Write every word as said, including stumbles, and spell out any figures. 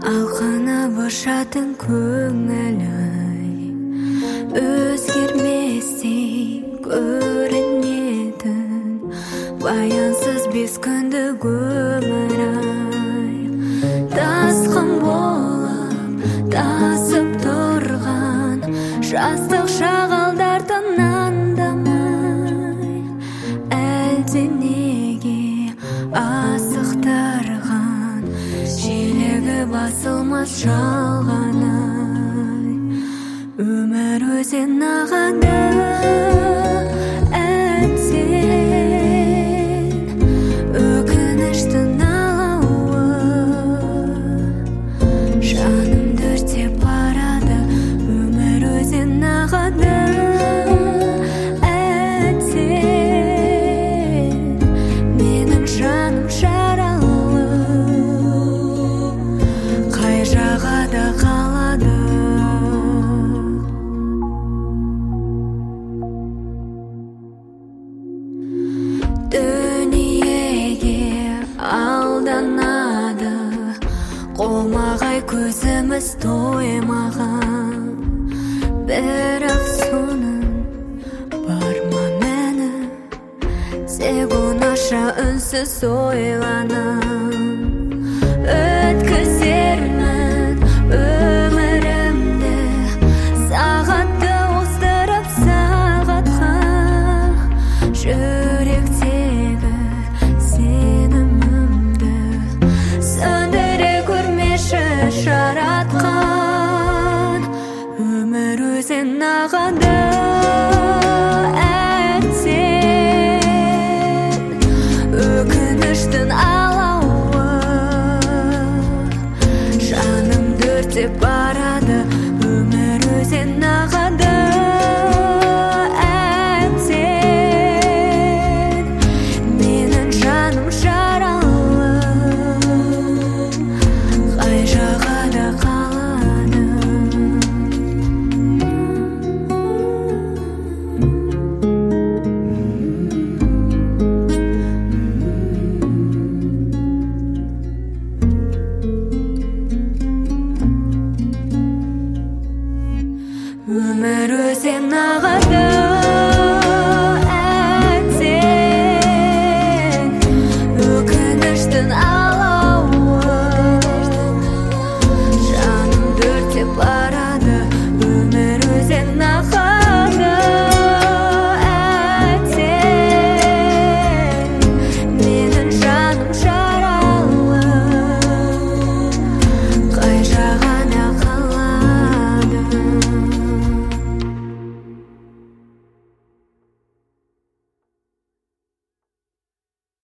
Алқынып ұшатын көңілі өзгерместей көрінетін баянсыз бес күндік өмір-ай. Тасқын болып тасып тұрған жастық шағалдарды аңдамай, әлде неге асықтырған желігі басылмас жалған-ай. Өмір өзен ағады әттең, өкініштің алауы жанымды өртеп барады. Өмір өзен ағады әттең, менің жаным жаралы, қай жағада қалады. Дүниеге алданады, қолмағай көзіміз тоймаған, бірақ соның бар ма мәні? Тек оңаша үнсіз ойланам. Өткізермін өмірімді сағатты оздырып сағатқа, жүректегі сенімімді сөндіре көрмеші жаратқан. Өмір өзен ағады әттең, өкініштің алауы жанымды өртеп барады. Өмір өзен